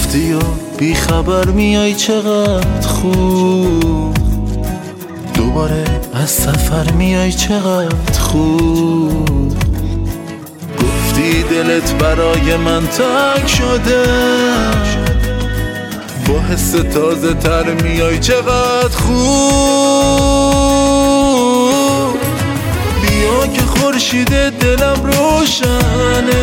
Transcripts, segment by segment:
رفتی و بی خبر میای چقدر خوب، دوباره از سفر میای چقدر خوب. گفتی دلت برای من تنگ شده، با حس تازه تر میای چقدر خوب. بیا که خورشید دلم روشنه،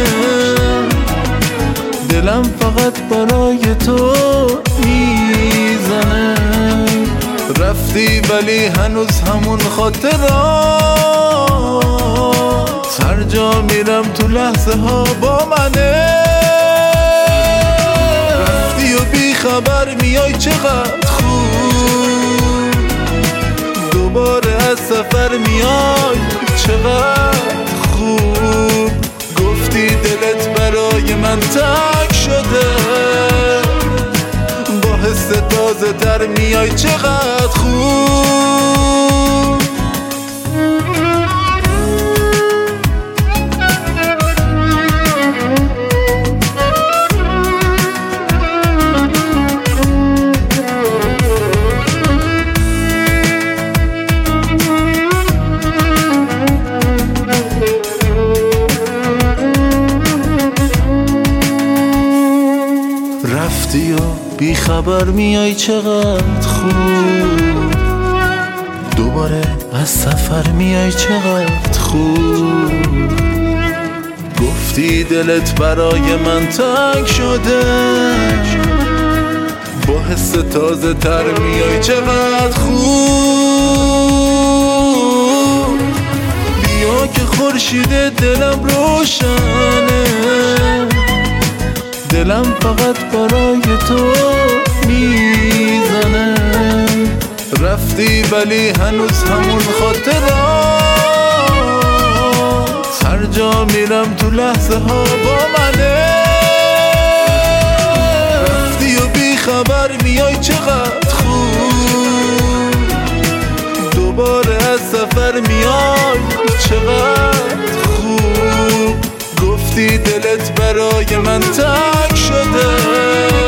دلم فقط برای تو میزنه. رفتی ولی هنوز همون خاطرات هر جا میرم تو لحظه ها با منه. رفتی و بی خبر میای چقدر خوب، دوباره از سفر میای چقدر خوب. گفتی دلت برای من تنگ شده، با حس تازه تر میای چقدر خوب. رفتی و بی خبر میای چقدر خوب، دوباره از سفر میای چقدر خوب. گفتی دلت برای من تنگ شده، با حس تازه تر میای چقدر خوب. بیا که خورشید دلم روشنه، دلم فقط برای تو میزنه. رفتی ولی هنوز همون خاطرات هر جا میرم تو لحظه ها با منه. رفتی و بی خبر میای چقدر خوب، دوباره از سفر میای چقدر خوب. گفتی دلت برای من تنگ شده،